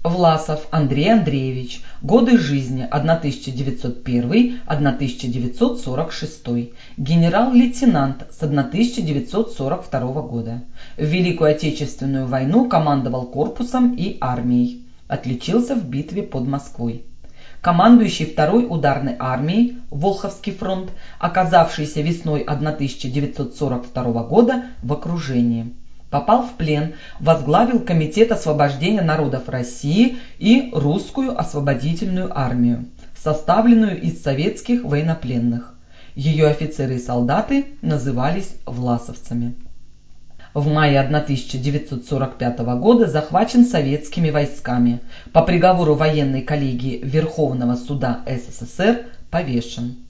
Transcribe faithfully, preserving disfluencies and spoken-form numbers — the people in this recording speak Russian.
Власов Андрей Андреевич. Годы жизни тысяча девятьсот первый — тысяча девятьсот сорок шестой. Генерал-лейтенант с тысяча девятьсот сорок второго года. В Великую Отечественную войну командовал корпусом и армией. Отличился в битве под Москвой. Командующий второй ударной армией, Волховский фронт, оказавшийся весной тысяча девятьсот сорок второго года в окружении. Попал в плен, возглавил Комитет освобождения народов России и Русскую освободительную армию, составленную из советских военнопленных. Ее офицеры и солдаты назывались власовцами. В мае тысяча девятьсот сорок пятого года захвачен советскими войсками. По приговору военной коллегии Верховного суда СССР повешен.